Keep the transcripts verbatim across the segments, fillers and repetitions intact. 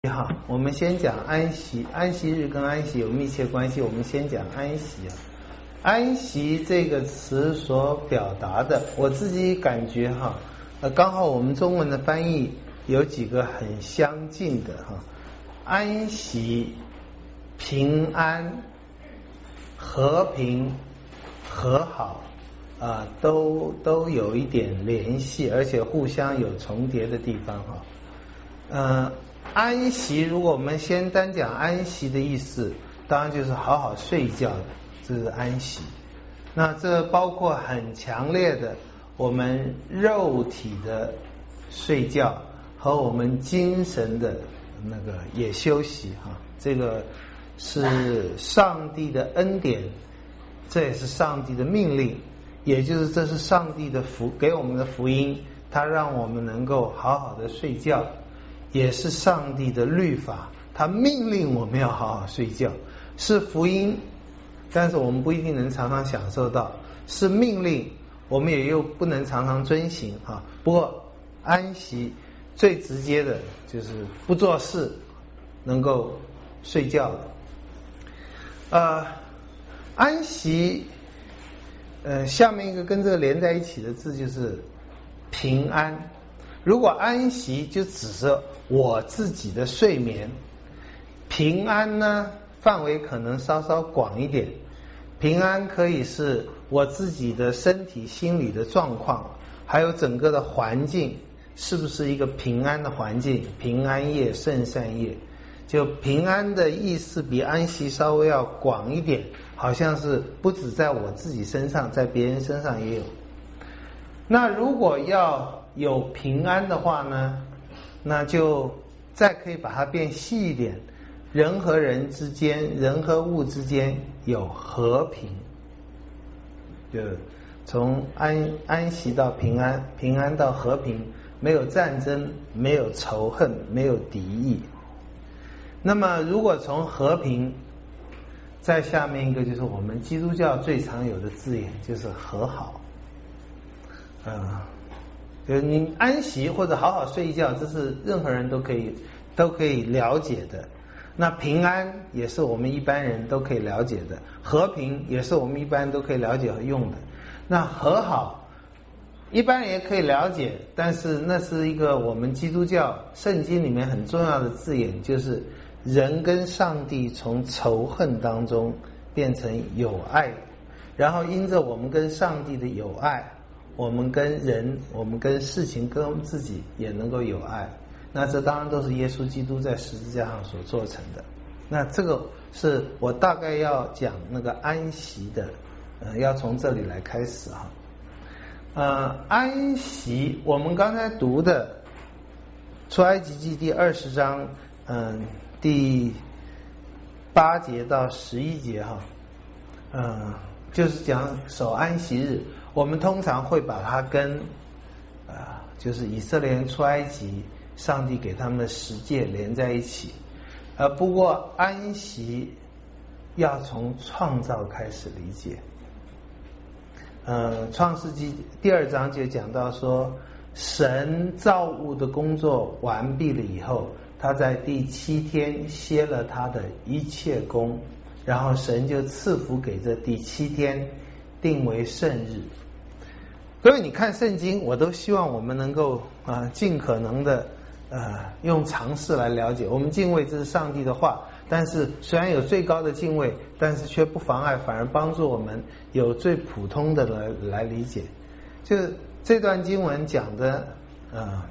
好，我们先讲安息。安息日跟安息有密切关系，我们先讲安息啊。安息这个词所表达的，我自己感觉哈，呃，刚好我们中文的翻译有几个很相近的哈，安息、平安、和平、和好啊，都都有一点联系，而且互相有重叠的地方哈，呃。安息，如果我们先单讲安息的意思，当然就是好好睡觉的，这是安息。那这包括很强烈的我们肉体的睡觉和我们精神的那个也休息哈，这个是上帝的恩典，这也是上帝的命令，也就是这是上帝的福给我们的福音，他让我们能够好好的睡觉。也是上帝的律法，他命令我们要好好睡觉，是福音，但是我们不一定能常常享受到，是命令，我们也又不能常常遵行啊。不过安息最直接的就是不做事，能够睡觉的。呃，安息，呃，下面一个跟这个连在一起的字就是平安。如果安息就只是我自己的睡眠，平安呢范围可能稍稍广一点，平安可以是我自己的身体心理的状况，还有整个的环境是不是一个平安的环境，平安夜圣善夜，就平安的意思比安息稍微要广一点，好像是不止在我自己身上，在别人身上也有。那如果要有平安的话呢，那就再可以把它变细一点，人和人之间，人和物之间有和平，就从安安息到平安，平安到和平，没有战争，没有仇恨，没有敌意。那么如果从和平，再下面一个就是我们基督教最常有的字眼，就是和好。嗯、呃，就是你安息或者好好睡一觉，这是任何人都可以都可以了解的。那平安也是我们一般人都可以了解的，和平也是我们一般人都可以了解和用的。那和好一般人也可以了解，但是那是一个我们基督教圣经里面很重要的字眼，就是人跟上帝从仇恨当中变成友爱，然后因着我们跟上帝的友爱，我们跟人，我们跟事情，跟我们自己也能够有爱。那这当然都是耶稣基督在十字架上所做成的。那这个是我大概要讲那个安息的，呃，要从这里来开始哈。呃，安息，我们刚才读的出埃及记第二十章，嗯、呃，第八节到十一节哈，嗯、呃，就是讲守安息日。我们通常会把它跟啊、呃，就是以色列人出埃及，上帝给他们的十诫连在一起。呃，不过安息要从创造开始理解。呃，创世纪第二章就讲到说，神造物的工作完毕了以后，他在第七天歇了他的一切工，然后神就赐福给这第七天，定为圣日。各位，你看圣经，我都希望我们能够啊、呃、尽可能的呃用常识来了解。我们敬畏这是上帝的话，但是虽然有最高的敬畏，但是却不妨碍，反而帮助我们有最普通的来来理解。就是这段经文讲的呃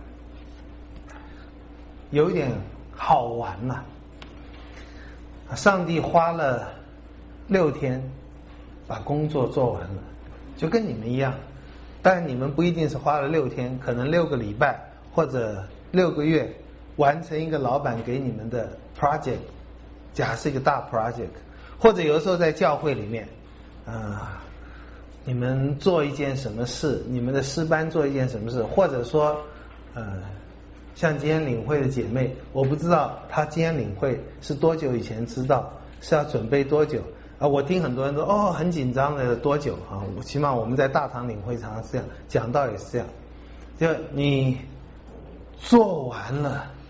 有一点好玩呐、啊，上帝花了六天把工作做完了，就跟你们一样。但你们不一定是花了六天，可能六个礼拜或者六个月完成一个老板给你们的 project， 假设一个大 project， 或者有的时候在教会里面，啊、呃，你们做一件什么事，你们的诗班做一件什么事，或者说，呃，像今天领会的姐妹，我不知道她今天领会是多久以前知道，是要准备多久。啊，我听很多人说哦，很紧张的多久啊？起码我们在大堂领会常常是这样，讲道也是这样。就你做完了，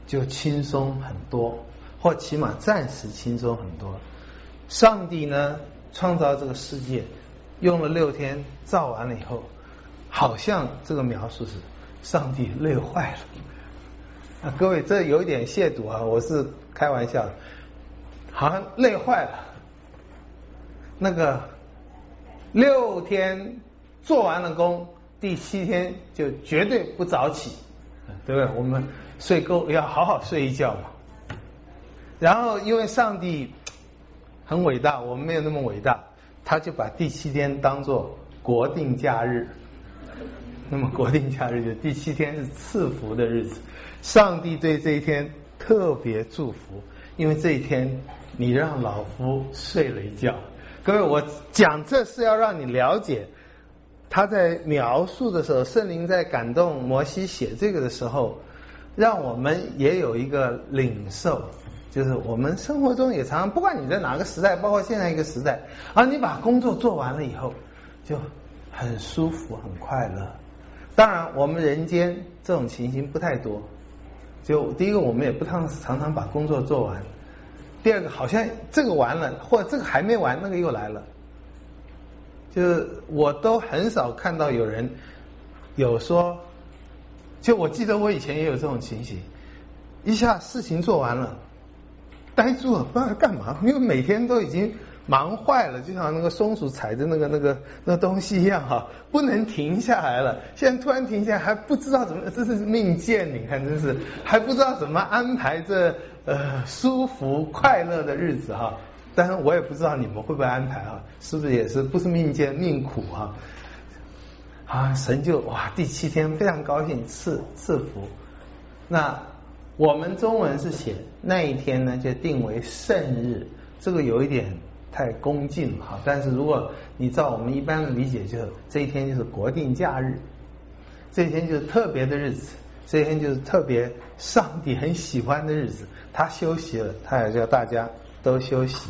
就轻松很多，或起码暂时轻松很多。上帝呢创造这个世界用了六天造完了以后，好像这个描述是上帝累坏了啊，各位这有一点亵渎啊，我是开玩笑的，好像累坏了。那个六天做完了工，第七天就绝对不早起，对不对？我们睡够要好好睡一觉嘛。然后因为上帝很伟大，我们没有那么伟大，他就把第七天当作国定假日。那么国定假日就第七天是赐福的日子，上帝对这一天特别祝福，因为这一天你让老夫睡了一觉。各位，我讲这是要让你了解，他在描述的时候，圣灵在感动摩西写这个的时候，让我们也有一个领受，就是我们生活中也常常，不管你在哪个时代，包括现在一个时代，而你把工作做完了以后，就很舒服很快乐。当然我们人间这种情形不太多，就第一个我们也不常常常把工作做完，第二个好像这个完了或者这个还没完那个又来了，就是我都很少看到有人有说，就我记得我以前也有这种情形，一下事情做完了呆住了，不知道干嘛，因为每天都已经忙坏了，就像那个松鼠踩着那个那个那东西一样哈，不能停下来了。现在突然停下来，还不知道怎么，这是命贱，你看真是还不知道怎么安排这呃舒服快乐的日子哈。当然我也不知道你们会不会安排哈，是不是也是不是命贱命苦哈？啊，神就哇第七天非常高兴赐赐福。那我们中文是写那一天呢就定为圣日，这个有一点太恭敬了哈，但是如果你照我们一般的理解，就是这一天就是国定假日，这一天就是特别的日子，这一天就是特别上帝很喜欢的日子，他休息了，他也叫大家都休息。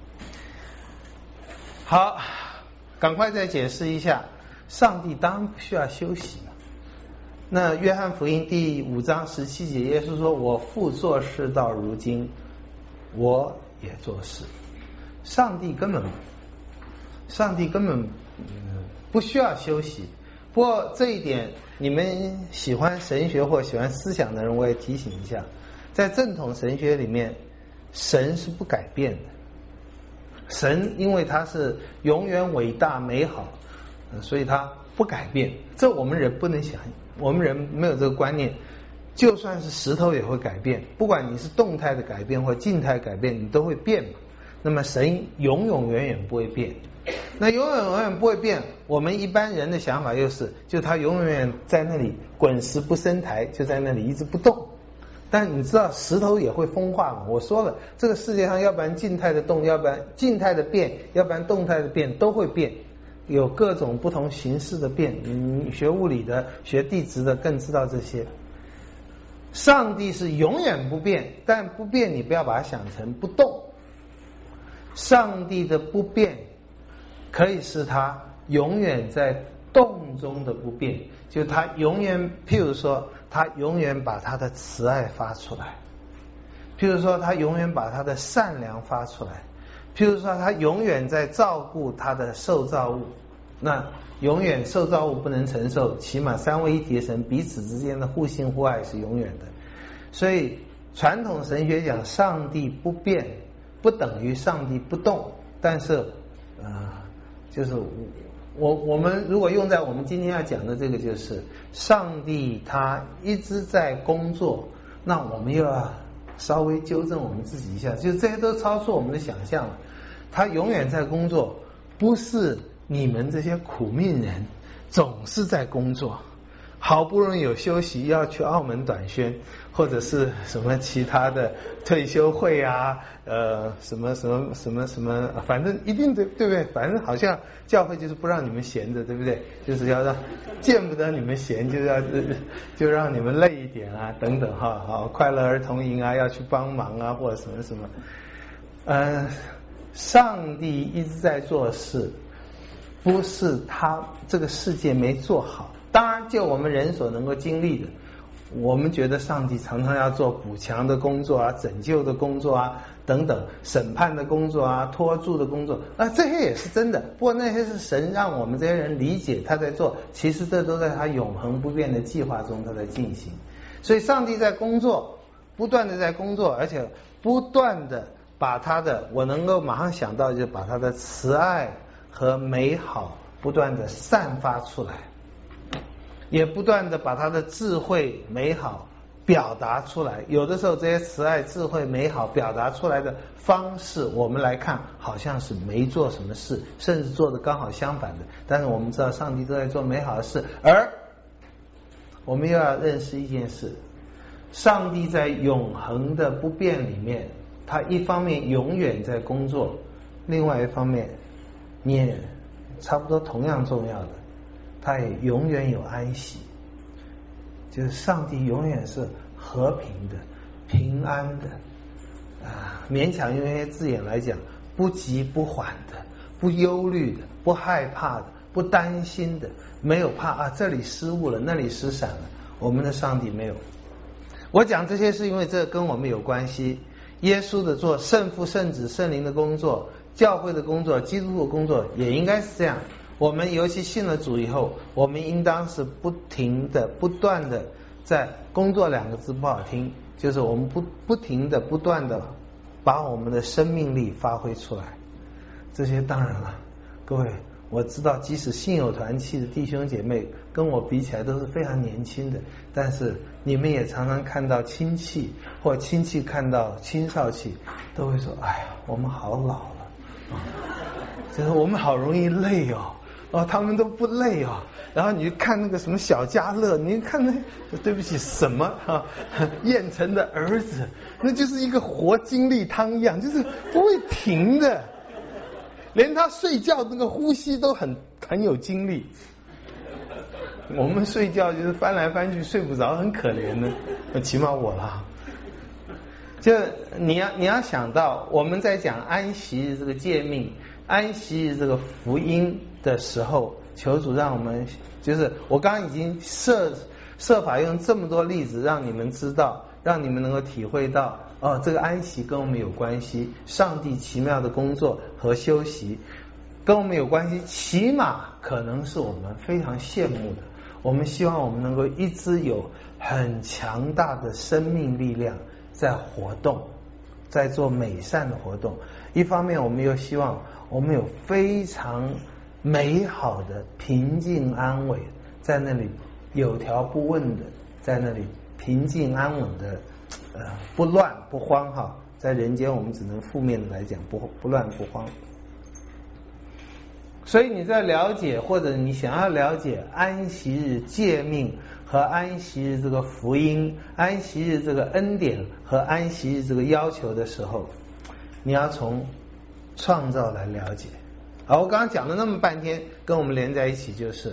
好，赶快再解释一下，上帝当然不需要休息嘛。那约翰福音第五章十七节，耶稣说：“我父做事到如今，我也做事。”上帝根本，上帝根本、嗯、不需要休息。不过这一点，你们喜欢神学或喜欢思想的人，我也提醒一下，在正统神学里面，神是不改变的。神因为他是永远伟大美好，所以他不改变。这我们人不能想，我们人没有这个观念。就算是石头也会改变，不管你是动态的改变或静态改变，你都会变嘛。那么神永永远远不会变，那永远永远不会变，我们一般人的想法又是，就他永远远在那里滚石不生苔，就在那里一直不动。但你知道石头也会风化嘛？我说了，这个世界上要不然静态的动，要不然静态的变，要不然动态的变，都会变，有各种不同形式的变。你学物理的、学地质的更知道这些。上帝是永远不变，但不变你不要把它想成不动。上帝的不变可以是他永远在动中的不变，就他永远，譬如说他永远把他的慈爱发出来，譬如说他永远把他的善良发出来，譬如说他永远在照顾他的受造物。那永远受造物不能承受，起码三位一体的神彼此之间的互信互爱是永远的。所以传统神学讲上帝不变不等于上帝不动，但是呃，就是我我们如果用在我们今天要讲的这个，就是上帝他一直在工作，那我们又要稍微纠正我们自己一下，就是这些都超出我们的想象了。他永远在工作，不是你们这些苦命人总是在工作，好不容易有休息要去澳门短宣，或者是什么其他的退休会啊，呃，什么什么什么什么，反正一定对对不对？反正好像教会就是不让你们闲着，对不对？就是要让见不得你们闲，就要就让你们累一点啊，等等哈，好，快乐儿童营啊，要去帮忙啊，或者什么什么。呃，上帝一直在做事，不是他这个世界没做好。当然就我们人所能够经历的， 我们觉得上帝常常要做补强的工作啊，拯救的工作啊，等等，审判的工作啊，托住的工作啊，这些也是真的。不过那些是神让我们这些人理解他在做，其实这都在他永恒不变的计划中他在进行。所以上帝在工作，不断的在工作，而且不断的把他的，我能够马上想到就是把他的慈爱和美好不断的散发出来，也不断的把他的智慧美好表达出来。有的时候这些慈爱智慧美好表达出来的方式，我们来看好像是没做什么事，甚至做的刚好相反的，但是我们知道上帝都在做美好的事。而我们又要认识一件事，上帝在永恒的不变里面，他一方面永远在工作，另外一方面你也差不多同样重要的，他也永远有安息。就是上帝永远是和平的、平安的啊，勉强用一些字眼来讲，不急不缓的，不忧虑的，不害怕的，不担心的，没有怕啊这里失误了，那里失闪了。我们的上帝没有。我讲这些是因为这跟我们有关系。耶稣的做，圣父、圣子、圣灵的工作，教会的工作，基督的工作，也应该是这样。我们尤其信了主以后，我们应当是不停的、不断的在工作两个字不好听，就是我们不不停的、不断的把我们的生命力发挥出来。这些当然了，各位，我知道即使信有团契的弟兄姐妹跟我比起来都是非常年轻的，但是你们也常常看到亲戚或亲戚看到青少期都会说，哎呀，我们好老了，就是我们好容易累哦。哦，他们都不累哦。然后你看那个什么小家乐，你看那，对不起，什么啊？燕城的儿子，那就是一个活精力汤一样，就是不会停的，连他睡觉那个呼吸都很很有精力。我们睡觉就是翻来翻去睡不着，很可怜的，起码我啦。就你要你要想到，我们在讲安息日这个诫命。安息日这个福音的时候，求主让我们，就是我刚刚已经设设法用这么多例子让你们知道，让你们能够体会到，哦，这个安息跟我们有关系，上帝奇妙的工作和休息跟我们有关系，起码可能是我们非常羡慕的。我们希望我们能够一直有很强大的生命力量在活动，在做美善的活动。一方面我们又希望我们有非常美好的平静安稳，在那里有条不紊的，在那里平静安稳的，呃，不乱不慌哈。在人间我们只能负面的来讲，不不乱不慌。所以你在了解或者你想要了解安息日诫命和安息日这个福音，安息日这个恩典和安息日这个要求的时候，你要从创造来了解。好，我刚刚讲了那么半天，跟我们连在一起就是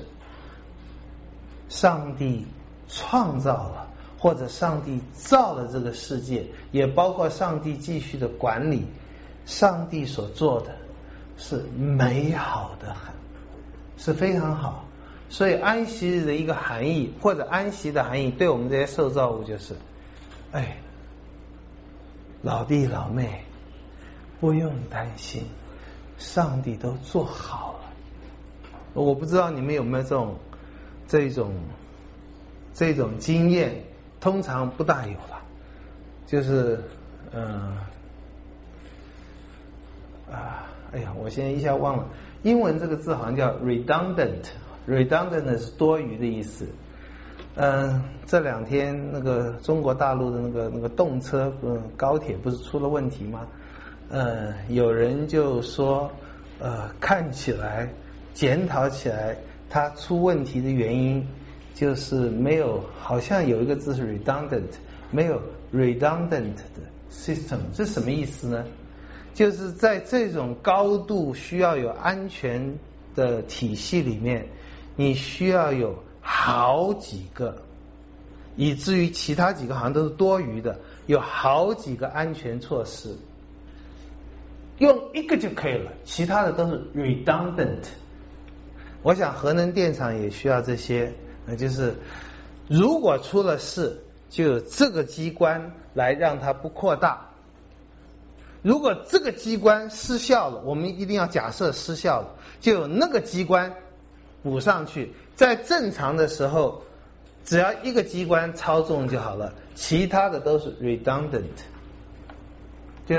上帝创造了，或者上帝造了这个世界，也包括上帝继续的管理。上帝所做的是美好的，是非常好。所以安息日的一个含义，或者安息的含义，对我们这些受造物就是，哎，老弟老妹，不用担心，上帝都做好了。我不知道你们有没有这种这种这种经验，通常不大有了。就是嗯啊，哎呀，我现在一下忘了，英文这个字好像叫 redundant，redundant 是多余的意思。嗯，这两天那个中国大陆的那个那个动车，嗯，高铁不是出了问题吗？呃，有人就说，呃，看起来检讨起来，它出问题的原因就是没有，好像有一个字是 redundant， 没有 redundant 的 system， 这什么意思呢？就是在这种高度需要有安全的体系里面，你需要有好几个，以至于其他几个好像都是多余的，有好几个安全措施。用一个就可以了，其他的都是 redundant。 我想核能电厂也需要这些，那就是如果出了事， 就有这个机关来让它不扩大。如果这个机关失效了，我们一定要假设失效了，就有那个机关补上去。在正常的时候，只要一个机关操纵就好了，其他的都是 redundant。就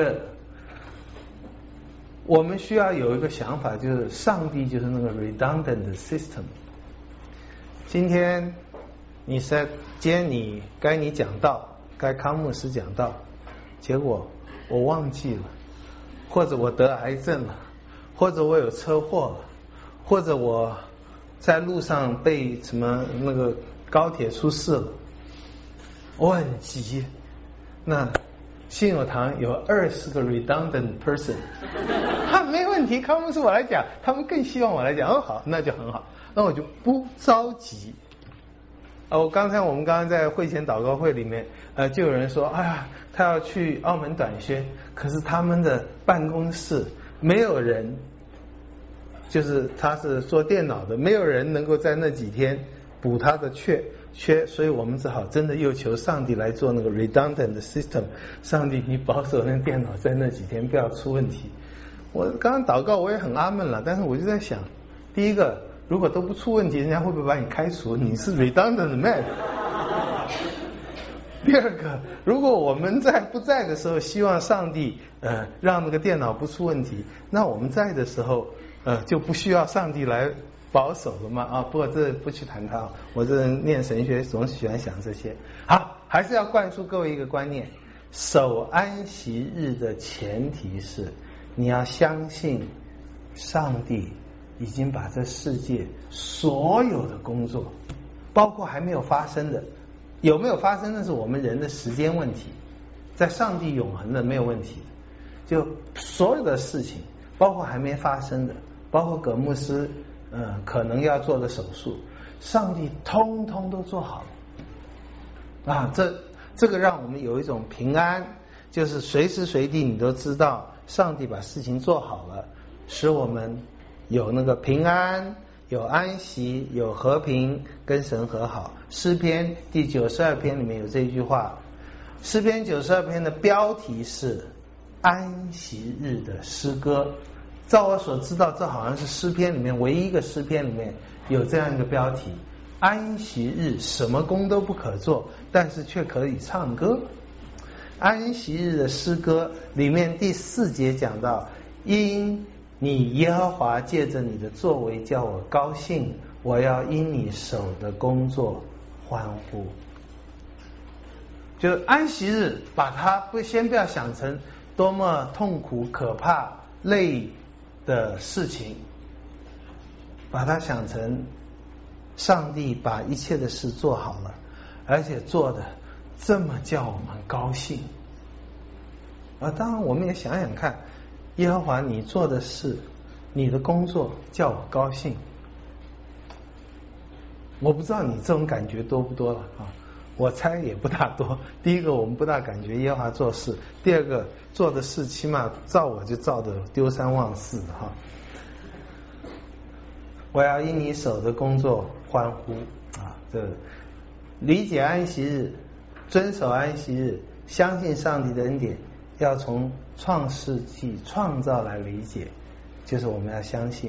我们需要有一个想法，就是上帝就是那个 redundant system。今天你在今天你该你讲道，该康牧师讲道，结果我忘记了，或者我得癌症了，或者我有车祸了，或者我在路上被什么那个高铁出事了，我很急。那信友堂有二十个 redundant person， 他没问题，康牧师我来讲，他们更希望我来讲，哦好，那就很好，那我就不着急。啊，我刚才我们刚刚在会前祷告会里面，呃，就有人说，哎呀，他要去澳门短宣，可是他们的办公室没有人，就是他是做电脑的，没有人能够在那几天补他的缺缺，所以我们只好真的又求上帝来做那个 redundant system。上帝，你保守那电脑在那几天不要出问题。我刚刚祷告我也很阿闷了，但是我就在想，第一个，如果都不出问题，人家会不会把你开除？你是 redundant man。第二个，如果我们在不在的时候，希望上帝呃让那个电脑不出问题，那我们在的时候呃就不需要上帝来保守了吗？啊，不过这不去谈它，我这人念神学总是喜欢想这些。好，还是要灌输各位一个观念：守安息日的前提是你要相信上帝已经把这世界所有的工作，包括还没有发生的，有没有发生那是我们人的时间问题，在上帝永恒的没有问题。就所有的事情，包括还没发生的，包括葛牧师嗯可能要做的手术，上帝通通都做好了啊。这这个让我们有一种平安，就是随时随地你都知道上帝把事情做好了，使我们有那个平安，有安息，有和平，跟神和好。诗篇第九十二篇里面有这一句话，诗篇九十二篇的标题是安息日的诗歌。照我所知道，这好像是诗篇里面唯一一个诗篇里面有这样一个标题，安息日什么工都不可做，但是却可以唱歌。安息日的诗歌里面第四节讲到，因你耶和华借着你的作为叫我高兴，我要因你手的工作欢呼。就安息日，把它不先不要想成多么痛苦、可怕、累的事情，把它想成上帝把一切的事做好了，而且做的这么叫我们高兴。啊，当然我们也想想看，耶和华你做的事，你的工作叫我高兴。我不知道你这种感觉多不多了啊？我猜也不大多。第一个，我们不大感觉耶和华做事；第二个，做的事起码照我就照的丢三忘四的哈。我要因你手的工作欢呼啊！这理解安息日，遵守安息日，相信上帝的恩典，要从创世纪创造来理解，就是我们要相信。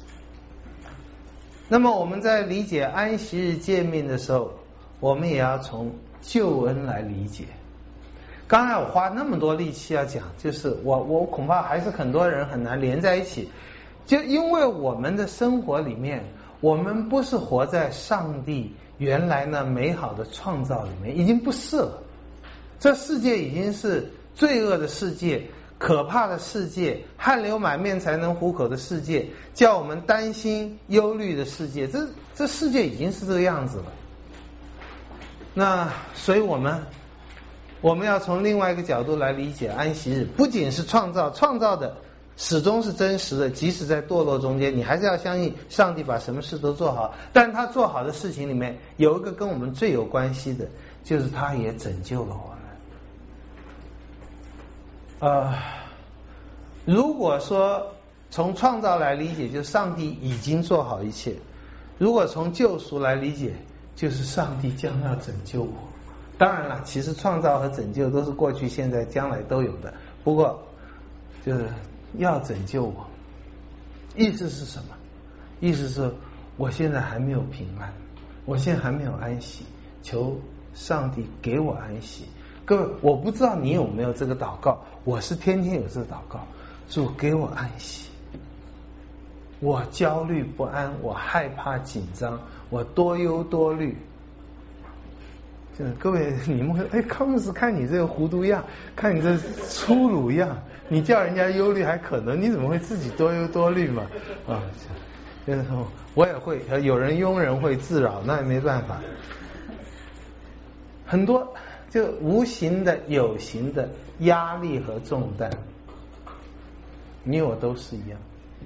那么我们在理解安息日诫命的时候，我们也要从救恩来理解。刚才我花那么多力气要讲，就是我我恐怕还是很多人很难连在一起，就因为我们的生活里面，我们不是活在上帝原来那美好的创造里面，已经不是了。这世界已经是罪恶的世界，可怕的世界，汗流满面才能糊口的世界，叫我们担心忧虑的世界，这这世界已经是这个样子了。那所以我们我们要从另外一个角度来理解安息日，不仅是创造，创造的始终是真实的，即使在堕落中间，你还是要相信上帝把什么事都做好。但他做好的事情里面有一个跟我们最有关系的，就是他也拯救了我们。呃，如果说从创造来理解，就是上帝已经做好一切；如果从救赎来理解，就是上帝将要拯救我。 当然了，其实创造和拯救都是过去、现在、将来都有的。不过，就是要拯救我，意思是什么？意思是我现在还没有平安，我现在还没有安息，求上帝给我安息。各位，我不知道你有没有这个祷告，我是天天有这个祷告，主给我安息。我焦虑不安，我害怕紧张，我多忧多虑。各位，你们会哎，康牧师看你这个糊涂样，看你这粗鲁样，你叫人家忧虑还可能，你怎么会自己多忧多虑嘛？啊，就是我也会，有人庸人会自扰，那也没办法。很多就无形的、有形的压力和重担，你我都是一样。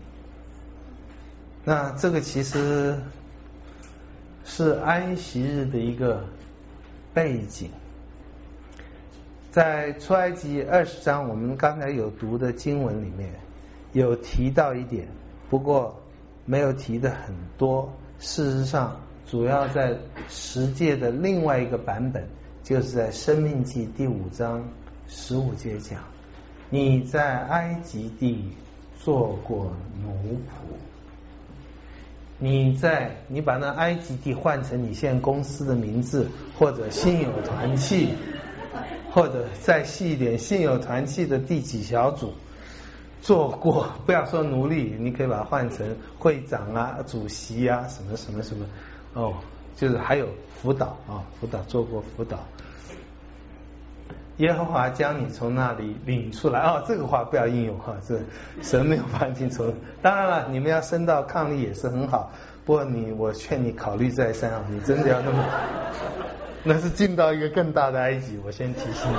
那这个其实是安息日的一个背景。在出埃及二十章我们刚才有读的经文里面有提到一点，不过没有提的很多。事实上主要在十诫的另外一个版本，就是在申命记第五章十五节讲，你在埃及地做过奴仆。你在你把那埃及地换成你现在公司的名字，或者信友团契，或者再细一点，信友团契的第几小组做过，不要说奴隶，你可以把它换成会长啊、主席啊，什么什么什么哦，就是还有辅导啊，辅导做过辅导。耶和华将你从那里领出来哦，这个话不要应用哈，这神没有把你从。当然了，你们要升到抗力也是很好，不过你我劝你考虑再三啊，你真的要那么，那是进到一个更大的埃及，我先提醒你。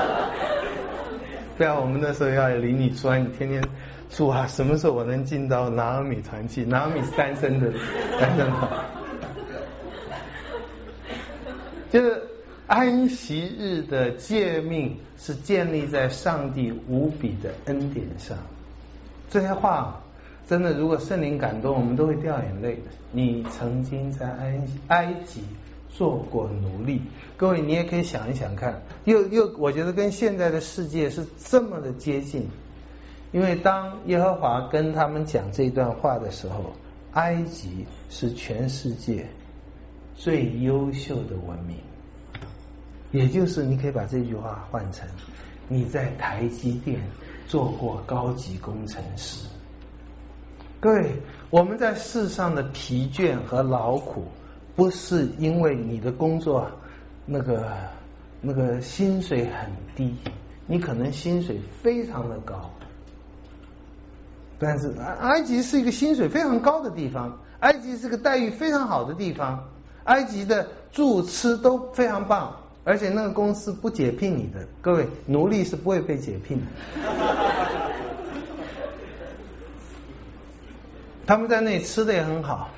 不要我们那时候要领你出来，你天天主啊，什么时候我能进到拿俄米团契？拿俄米是单身的，单身的，就是。安息日的诫命是建立在上帝无比的恩典上。这些话真的，如果圣灵感动，我们都会掉眼泪的。你曾经在埃埃及做过奴隶，各位你也可以想一想看，又又我觉得跟现在的世界是这么的接近。因为当耶和华跟他们讲这段话的时候，埃及是全世界最优秀的文明。也就是你可以把这句话换成，你在台积电做过高级工程师。各位，我们在世上的疲倦和劳苦，不是因为你的工作那个那个薪水很低，你可能薪水非常的高，但是埃及是一个薪水非常高的地方，埃及是个待遇非常好的地方，埃及的住吃都非常棒。而且那个公司不解聘你的，各位，奴隶是不会被解聘的。他们在那里吃的也很好。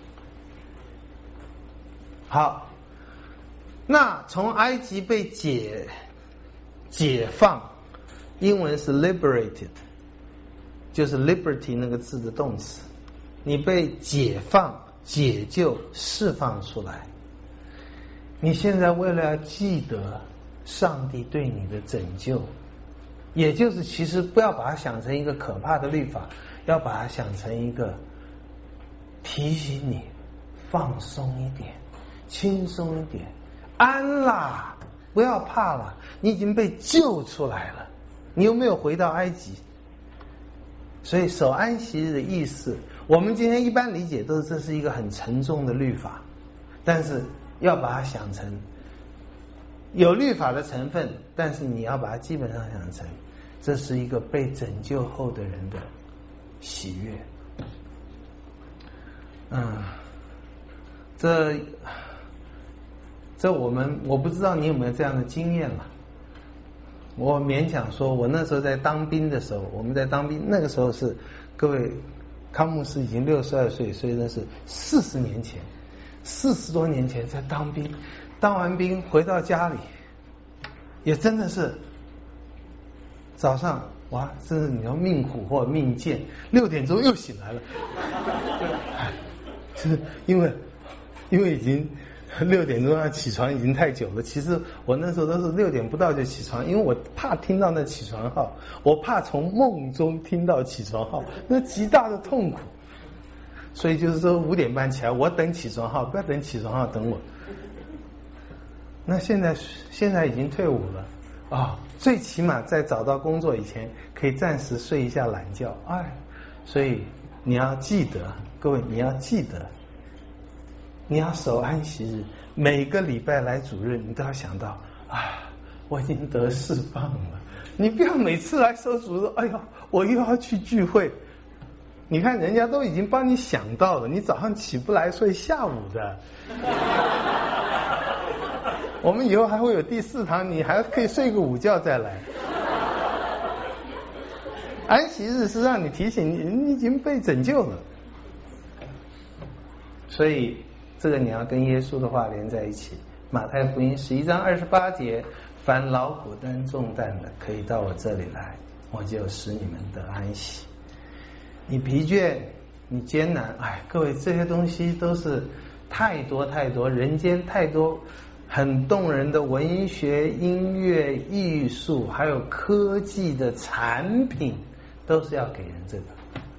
好，那从埃及被解解放，英文是 liberated， 就是 liberty 那个字的动词，你被解放、解救、释放出来。你现在为了要记得上帝对你的拯救，也就是其实不要把它想成一个可怕的律法，要把它想成一个提醒你放松一点，轻松一点，安啦，不要怕了，你已经被救出来了，你有没有回到埃及？所以守安息日的意思，我们今天一般理解都是这是一个很沉重的律法，但是要把它想成有律法的成分，但是你要把它基本上想成这是一个被拯救后的人的喜悦。嗯，这这我们我不知道你有没有这样的经验了。我勉强说，我那时候在当兵的时候，我们在当兵那个时候是各位康牧师已经六十二岁，所以那是四十年前。四十多年前在当兵，当完兵回到家里，也真的是早上哇，真是你要命苦或命贱，六点钟又醒来了，就是因为因为已经六点钟要起床已经太久了。其实我那时候都是六点不到就起床，因为我怕听到那起床号，我怕从梦中听到起床号，那极大的痛苦。所以就是说五点半起来，我等起床号，不要等起床号等我。那现在现在已经退伍了啊、哦，最起码在找到工作以前，可以暂时睡一下懒觉。哎，所以你要记得，各位你要记得。你要守安息日，每个礼拜来主日，你都要想到啊，我已经得释放了。你不要每次来守主日，哎呦，我又要去聚会。你看人家都已经帮你想到了，你早上起不来睡下午的。我们以后还会有第四堂，你还可以睡个午觉再来。安息日是让你提醒你，你已经被拯救了。所以这个你要跟耶稣的话连在一起。马太福音十一章二十八节，凡劳苦担重担的，可以到我这里来，我就使你们得安息。你疲倦，你艰难，哎，各位这些东西都是太多太多，人间太多很动人的文学、音乐、艺术，还有科技的产品，都是要给人这个。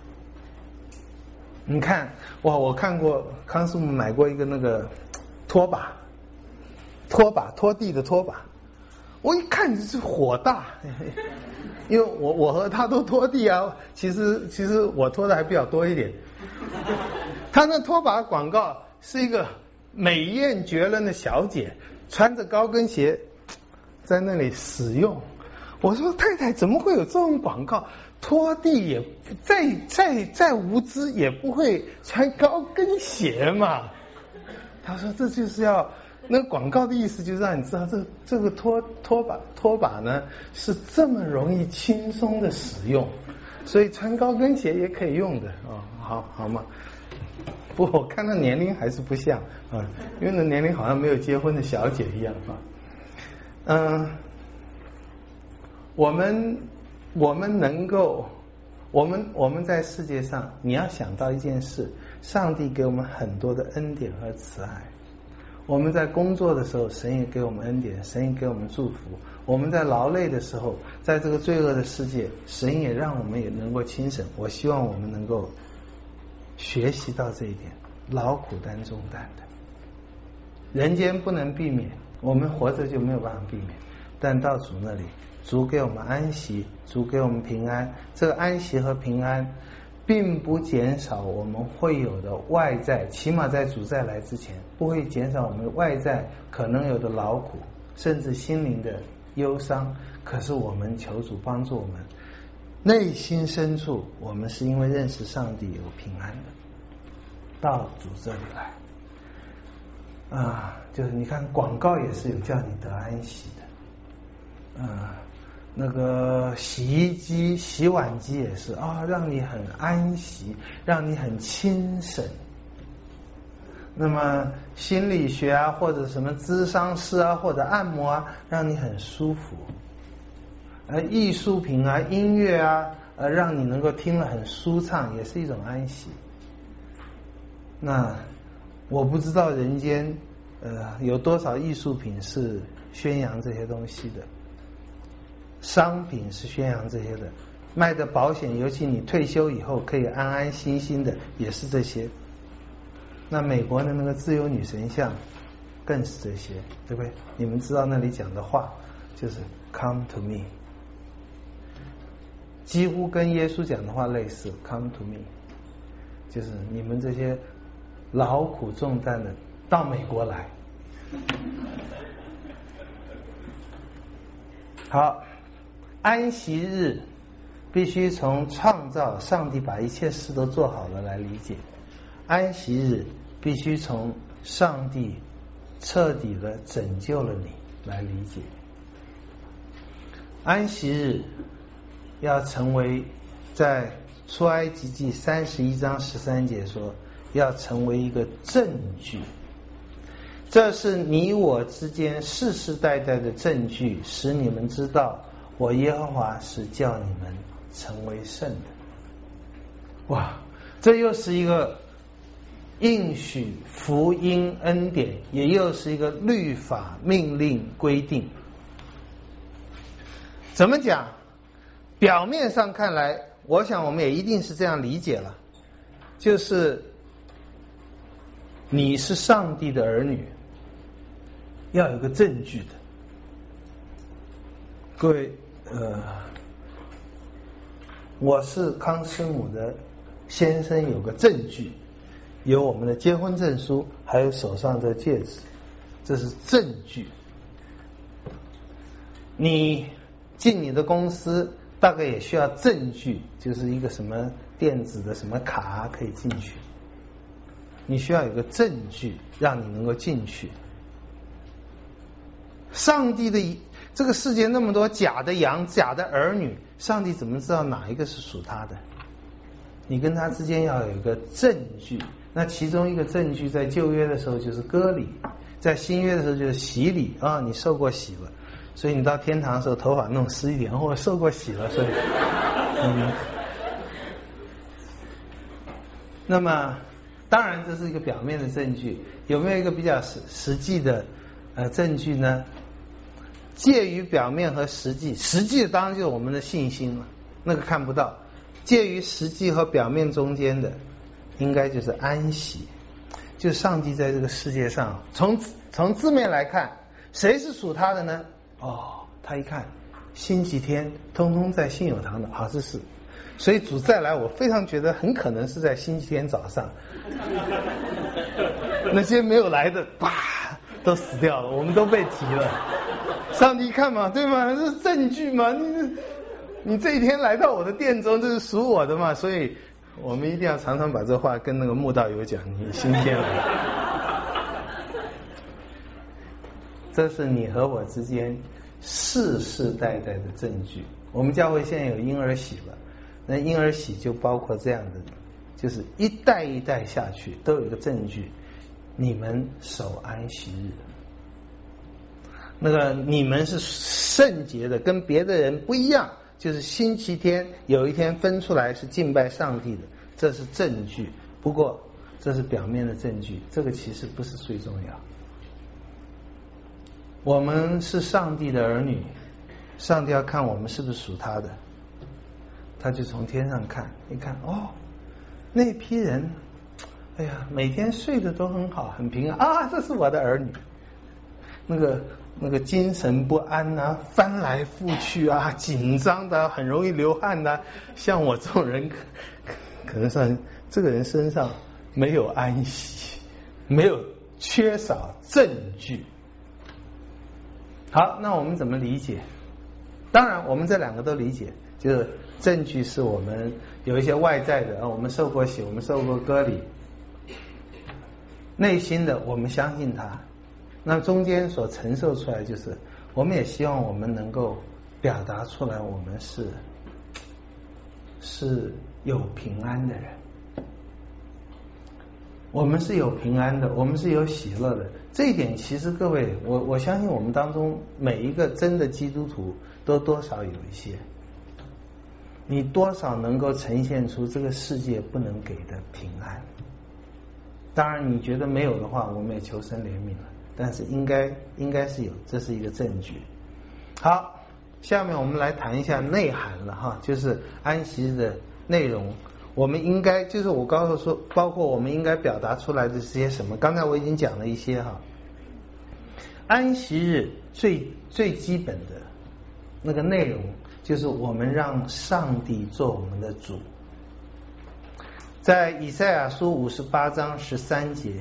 你看，哇，我看过康师傅买过一个那个拖把，拖把拖地的拖把，我一看就是火大，因为我我和他都拖地啊，其实其实我拖的还比较多一点。他那拖把广告是一个美艳绝伦的小姐穿着高跟鞋在那里使用，我说太太怎么会有这种广告？拖地也再再再无知也不会穿高跟鞋嘛。他说这就是要那个广告的意思，就是让你知道这这个拖拖把拖把呢是这么容易轻松的使用，所以穿高跟鞋也可以用的哦，好好吗？不过我看那年龄还是不像啊，因为那年龄好像没有结婚的小姐一样啊。嗯、呃，我们。我们能够，我们我们在世界上，你要想到一件事，上帝给我们很多的恩典和慈爱。我们在工作的时候，神也给我们恩典，神也给我们祝福。我们在劳累的时候，在这个罪恶的世界，神也让我们也能够轻省。我希望我们能够学习到这一点，劳苦担重担的。人间不能避免，我们活着就没有办法避免，但到主那里，主给我们安息，主给我们平安。这个安息和平安并不减少我们会有的外在，起码在主再来之前，不会减少我们外在可能有的劳苦，甚至心灵的忧伤。可是我们求主帮助我们，内心深处我们是因为认识上帝有平安的，到主这里来啊，就是你看广告也是有叫你得安息的啊。那个洗衣机、洗碗机也是啊，让你很安息，让你很轻省。那么心理学啊，或者什么咨商师啊，或者按摩啊，让你很舒服。呃，艺术品啊、音乐啊，呃，让你能够听了很舒畅，也是一种安息。那我不知道人间呃有多少艺术品是宣扬这些东西的。商品是宣扬这些的，卖的保险，尤其你退休以后可以安安心心的，也是这些。那美国的那个自由女神像更是这些，对不对？你们知道那里讲的话就是 Come to me， 几乎跟耶稣讲的话类似。 Come to me 就是你们这些劳苦重担的到美国来。好，安息日必须从创造上帝把一切事都做好了来理解，安息日必须从上帝彻底的拯救了你来理解。安息日要成为，在出埃及记三十一章十三节说，要成为一个证据，这是你我之间世世代代的证据，使你们知道我耶和华是叫你们成为圣的。哇，这又是一个应许、福音、恩典，也又是一个律法、命令、规定。怎么讲？表面上看来，我想我们也一定是这样理解了，就是你是上帝的儿女，要有个证据的。各位，呃，我是康师母的先生，有个证据，有我们的结婚证书，还有手上的戒指，这是证据。你进你的公司，大概也需要证据，就是一个什么电子的什么卡可以进去，你需要有个证据让你能够进去。上帝的这个世界那么多假的羊、假的儿女，上帝怎么知道哪一个是属他的？你跟他之间要有一个证据。那其中一个证据在旧约的时候就是割礼，在新约的时候就是洗礼啊，你受过洗了，所以你到天堂的时候头发弄湿一点，或者受过洗了，所以嗯。那么当然这是一个表面的证据，有没有一个比较实实际的呃证据呢？介于表面和实际，实际的当然就是我们的信心了，那个看不到。介于实际和表面中间的，应该就是安息。就上帝在这个世界上，从从字面来看，谁是属他的呢？哦，他一看星期天通通在信友堂的，好，这是。所以主再来，我非常觉得很可能是在星期天早上。那些没有来的，啪，都死掉了，我们都被提了。上帝看嘛，对吗？这是证据嘛？你你这一天来到我的殿中，这是属我的嘛？所以我们一定要常常把这话跟那个慕道友讲，你新鲜了。这是你和我之间世世代代的证据。我们教会现在有婴儿洗了，那婴儿洗就包括这样的，就是一代一代下去都有一个证据，你们守安息日。那个你们是圣洁的，跟别的人不一样，就是星期天有一天分出来是敬拜上帝的，这是证据。不过这是表面的证据，这个其实不是最重要。我们是上帝的儿女，上帝要看我们是不是属他的，他就从天上看，一看哦，那批人，哎呀，每天睡得都很好，很平安啊，这是我的儿女。那个那个精神不安啊，翻来覆去啊，紧张的，很容易流汗的，像我这种人，可可能算这个人身上没有安息，没有缺少证据。好，那我们怎么理解？当然，我们这两个都理解，就是证据是我们有一些外在的，我们受过洗，我们受过割礼，内心的我们相信他。那中间所承受出来，就是我们也希望我们能够表达出来，我们是是有平安的人，我们是有平安的，我们是有喜乐的。这一点其实各位，我我相信我们当中每一个真的基督徒都多少有一些，你多少能够呈现出这个世界不能给的平安。当然你觉得没有的话，我们也求神怜悯了，但是应该应该是有，这是一个证据。好，下面我们来谈一下内涵了哈，就是安息日的内容。我们应该就是我刚才说，包括我们应该表达出来的这些什么，刚才我已经讲了一些哈。安息日最最基本的那个内容，就是我们让上帝做我们的主。在以赛亚书五十八章十三节，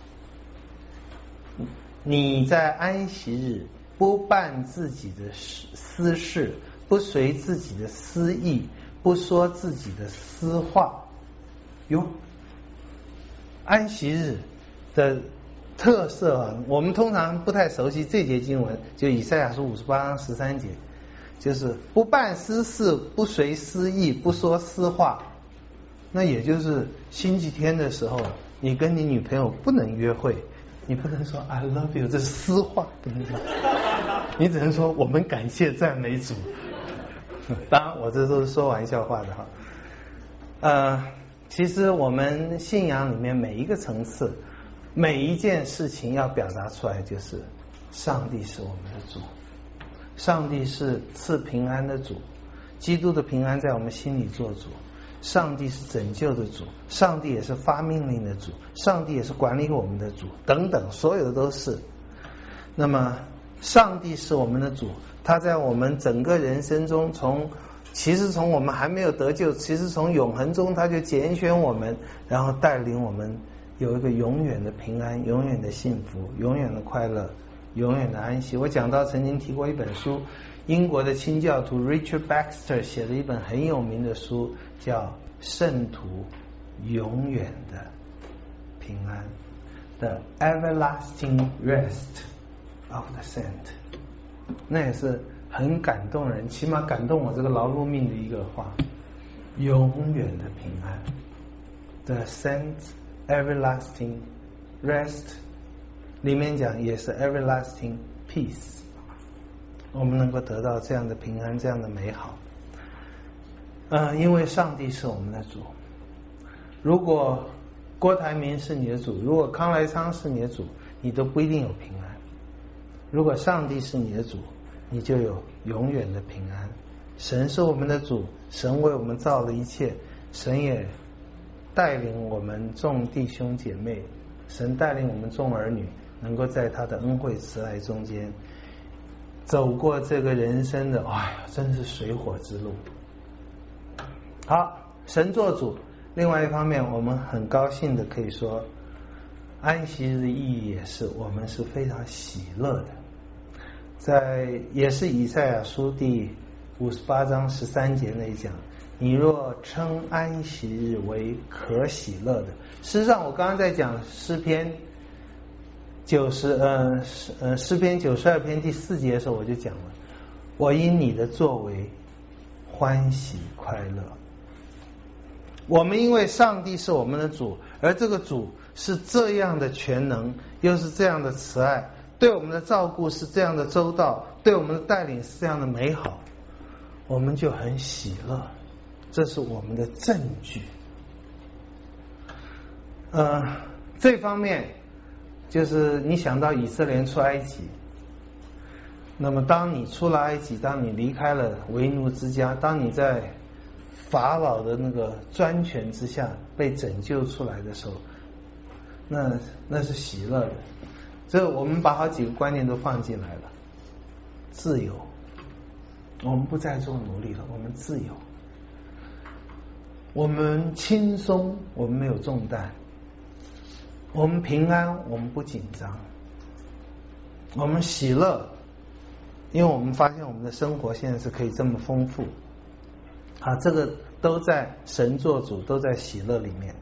你在安息日不办自己的私事，不随自己的私意，不说自己的私话。哟，安息日的特色啊，我们通常不太熟悉这节经文，就以赛亚书五十八章十三节，就是不办私事，不随私意，不说私话。那也就是星期天的时候，你跟你女朋友不能约会，你不能说 I love you， 这是私话，不能说，你只能说我们感谢赞美主。当然我这都是说玩笑话的哈。呃， 其实我们信仰里面每一个层次，每一件事情要表达出来，就是上帝是我们的主，上帝是赐平安的主，基督的平安在我们心里做主，上帝是拯救的主，上帝也是发命令的主，上帝也是管理我们的主，等等，所有的都是。那么上帝是我们的主，他在我们整个人生中，从其实从我们还没有得救，其实从永恒中他就拣选我们，然后带领我们有一个永远的平安，永远的幸福，永远的快乐，永远的安息。我讲到曾经提过一本书，英国的清教徒 Richard Baxter 写的一本很有名的书，叫《圣徒永远的平安》 The Everlasting Rest of the Saint。 那也是很感动人，起码感动我这个劳碌命的一个话，永远的平安 The Saint's Everlasting Rest 里面讲也是 Everlasting Peace， 我们能够得到这样的平安，这样的美好。呃，因为上帝是我们的主，如果郭台铭是你的主，如果康来昌是你的主，你都不一定有平安。如果上帝是你的主，你就有永远的平安。神是我们的主，神为我们造了一切，神也带领我们众弟兄姐妹，神带领我们众儿女，能够在他的恩惠慈爱中间走过这个人生的，哎呀，真是水火之路。好，神做主。另外一方面，我们很高兴的可以说，安息日的意义也是我们是非常喜乐的。在也是以赛亚书第五十八章十三节那一讲，你若称安息日为可喜乐的。事实上我刚刚在讲诗篇九十呃呃诗篇九十二篇第四节的时候，我就讲了，我因你的作为欢喜快乐。我们因为上帝是我们的主，而这个主是这样的全能，又是这样的慈爱，对我们的照顾是这样的周到，对我们的带领是这样的美好，我们就很喜乐，这是我们的证据。呃，这方面就是你想到以色列人出埃及，那么当你出了埃及，当你离开了为奴之家，当你在法老的那个专权之下被拯救出来的时候，那那是喜乐的。这我们把好几个观念都放进来了。自由，我们不再做奴隶了，我们自由，我们轻松，我们没有重担，我们平安，我们不紧张，我们喜乐，因为我们发现我们的生活现在是可以这么丰富啊，这个都在神做主，都在喜乐里面。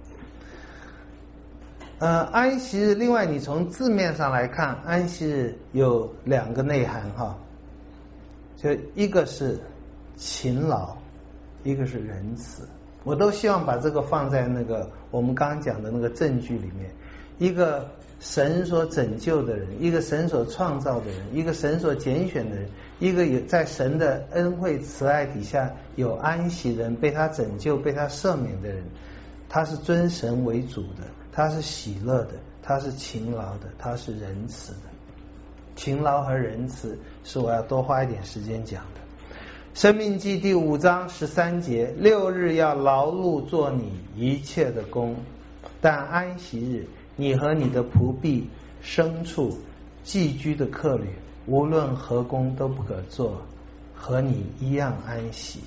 呃，安息日，另外你从字面上来看，安息日有两个内涵哈，就一个是勤劳，一个是仁慈。我都希望把这个放在那个我们刚刚讲的那个证据里面。一个神所拯救的人，一个神所创造的人，一个神所拣选的人，一个有在神的恩惠慈爱底下有安息的人，被他拯救被他赦免的人，他是尊神为主的，他是喜乐的，他是勤劳的，他是仁慈的。勤劳和仁慈是我要多花一点时间讲的。申命记第五章十三节，六日要劳碌做你一切的工，但安息日你和你的仆婢、牲畜、寄居的客旅，无论何工都不可做，和你一样安息。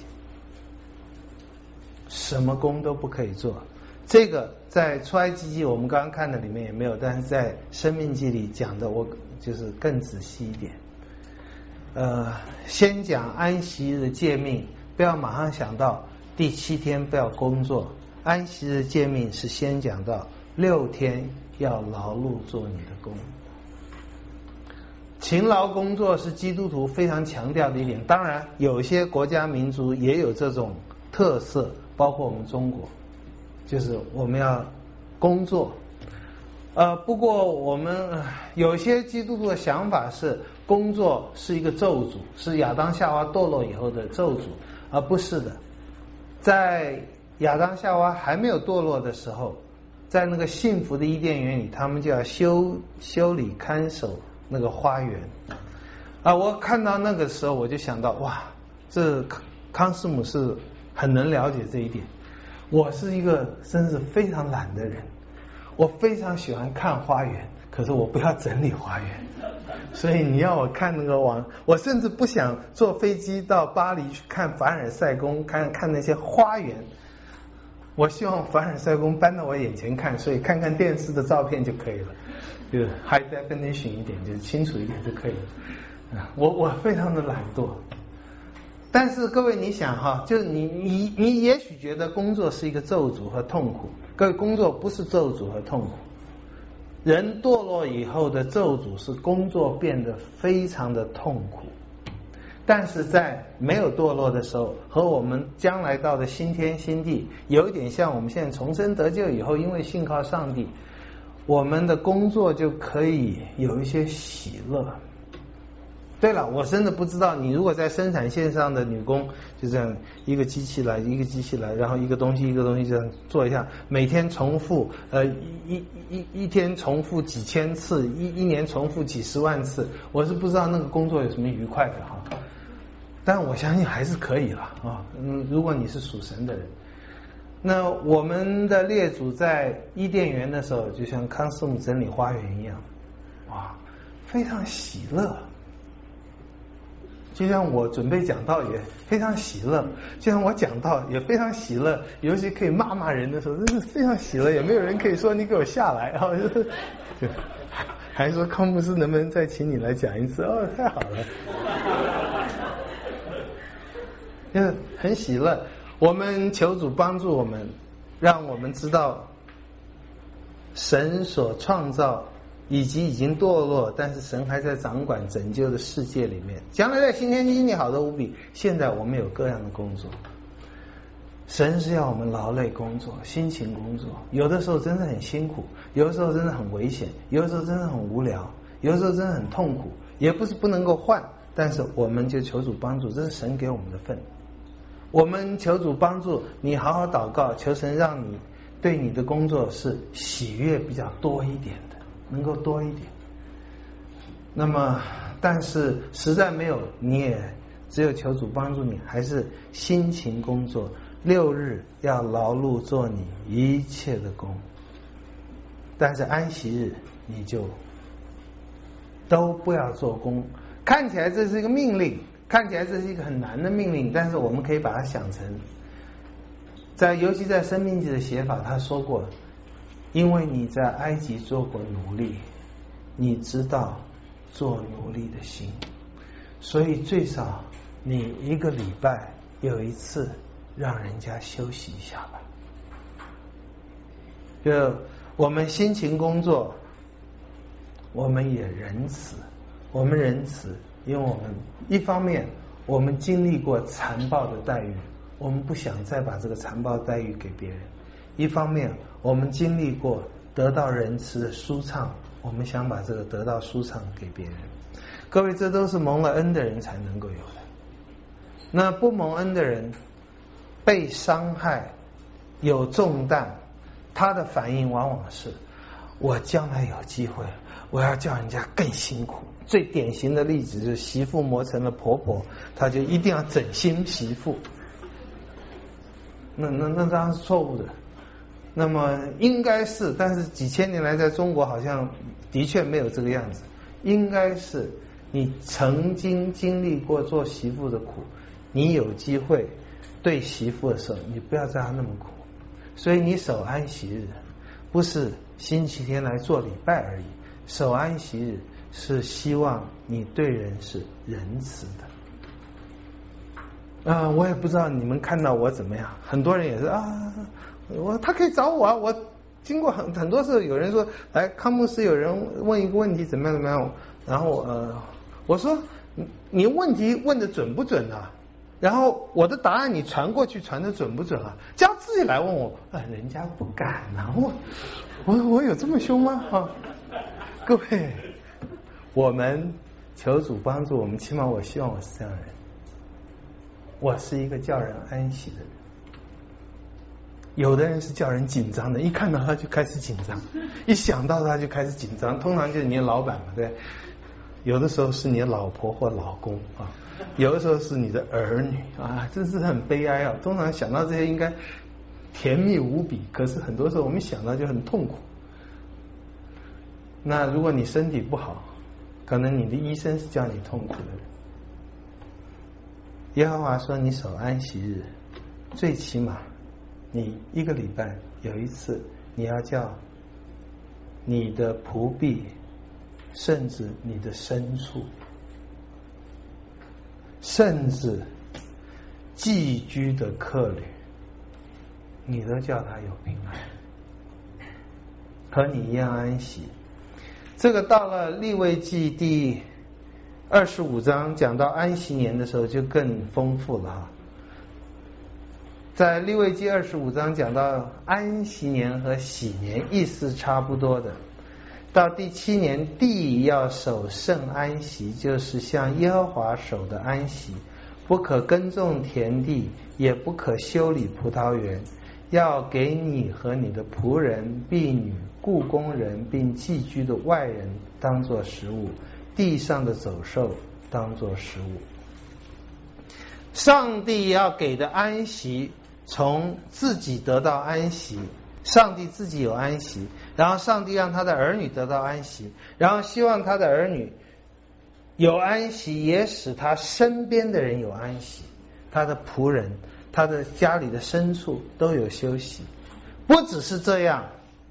什么工都不可以做，这个在出埃及记我们刚刚看的里面也没有，但是在申命记里讲的我就是更仔细一点。呃，先讲安息日的诫命，不要马上想到第七天不要工作。安息日诫命是先讲到六天要劳碌做你的工。勤劳工作是基督徒非常强调的一点，当然有些国家民族也有这种特色，包括我们中国，就是我们要工作。呃，不过我们有些基督徒的想法是工作是一个咒诅，是亚当夏娃堕落以后的咒诅，而不是的。在亚当夏娃还没有堕落的时候，在那个幸福的伊甸园里，他们就要修修理看守那个花园啊。我看到那个时候，我就想到，哇，这康康师母是很能了解这一点。我是一个真是非常懒的人，我非常喜欢看花园，可是我不要整理花园。所以你要我看那个网，我甚至不想坐飞机到巴黎去看凡尔赛宫，看看那些花园。我希望凡尔赛宫搬到我眼前看，所以看看电视的照片就可以了，就是 high definition 一点，就是清楚一点就可以了。我我非常的懒惰。但是各位你想哈，就是你你你也许觉得工作是一个咒诅和痛苦，各位工作不是咒诅和痛苦。人堕落以后的咒诅是工作变得非常的痛苦，但是在没有堕落的时候，和我们将来到的新天新地有一点像，我们现在重生得救以后，因为信靠上帝，我们的工作就可以有一些喜乐。对了，我真的不知道，你如果在生产线上的女工，就这样一个机器来一个机器来，然后一个东西一个东西这样做一下，每天重复呃一一一天重复几千次，一一年重复几十万次，我是不知道那个工作有什么愉快的哈。但我相信还是可以了啊，嗯，如果你是属神的人。那我们的列祖在伊甸园的时候，就像康师母整理花园一样，哇，非常喜乐。就像我准备讲道也非常喜乐，就像我讲道也非常喜乐，尤其可以骂骂人的时候，真是非常喜乐，也没有人可以说你给我下来啊，就还说康牧师能不能再请你来讲一次？哦，太好了，就是很喜乐。我们求主帮助我们，让我们知道神所创造以及已经堕落，但是神还在掌管拯救的世界里面，将来在新天新地好的无比。现在我们有各样的工作，神是要我们劳累工作，辛勤工作，有的时候真的很辛苦，有的时候真的很危险，有的时候真的很无聊，有的时候真的很痛苦，也不是不能够换，但是我们就求主帮助，这是神给我们的份。我们求主帮助你，好好祷告，求神让你对你的工作是喜悦比较多一点的，能够多一点。那么但是实在没有，你也只有求主帮助你，还是辛勤工作，六日要劳碌做你一切的工，但是安息日你就都不要做工。看起来这是一个命令，看起来这是一个很难的命令，但是我们可以把它想成，在尤其在申命记的写法，他说过，因为你在埃及做过奴隶，你知道做奴隶的心，所以最少你一个礼拜有一次让人家休息一下吧。就我们辛勤工作，我们也仁慈，我们仁慈，因为我们一方面我们经历过残暴的待遇，我们不想再把这个残暴待遇给别人；一方面我们经历过得到仁慈的舒畅，我们想把这个得到舒畅给别人。各位，这都是蒙了恩的人才能够有的。那不蒙恩的人被伤害有重担，他的反应往往是，我将来有机会我要叫人家更辛苦。最典型的例子就是媳妇磨成了婆婆，他就一定要整新媳妇，那那那当然是错误的。那么应该是，但是几千年来在中国好像的确没有这个样子。应该是你曾经经历过做媳妇的苦，你有机会对媳妇的时候，你不要让她那么苦。所以你守安息日不是星期天来做礼拜而已，守安息日是希望你对人是仁慈的。啊、呃，我也不知道你们看到我怎么样，很多人也是啊，我他可以找我啊。我经过很很多次，有人说来康牧师，有人问一个问题怎么样怎么样，然后呃，我说你问题问的准不准啊？然后我的答案你传过去传的准不准啊？叫自己来问我，啊，人家不敢啊，我我我有这么凶吗？啊，各位，我们求主帮助我们，起码我希望我是这样的人，我是一个叫人安息的人。 有的人是叫人紧张的，一看到他就开始紧张，一想到他就开始紧张。通常就是你的老板嘛，对。有的时候是你的老婆或老公啊，有的时候是你的儿女啊，这是很悲哀啊。通常想到这些应该甜蜜无比，可是很多时候我们想到就很痛苦。那如果你身体不好，可能你的医生是叫你痛苦的人。耶和华说，你守安息日，最起码你一个礼拜有一次，你要叫你的仆婢，甚至你的牲畜，甚至寄居的客旅，你都叫他有平安，和你一样安息。这个到了利未记第二十五章讲到安息年的时候就更丰富了哈。在利未记二十五章讲到安息年和喜年意思差不多的。到第七年，地要守圣安息，就是像耶和华守的安息，不可耕种田地，也不可修理葡萄园，要给你和你的仆人、婢女、雇工人并寄居的外人当作食物，地上的走兽当作食物。上帝要给的安息，从自己得到安息，上帝自己有安息，然后上帝让他的儿女得到安息，然后希望他的儿女有安息，也使他身边的人有安息，他的仆人、他的家里的牲畜都有休息。不只是这样，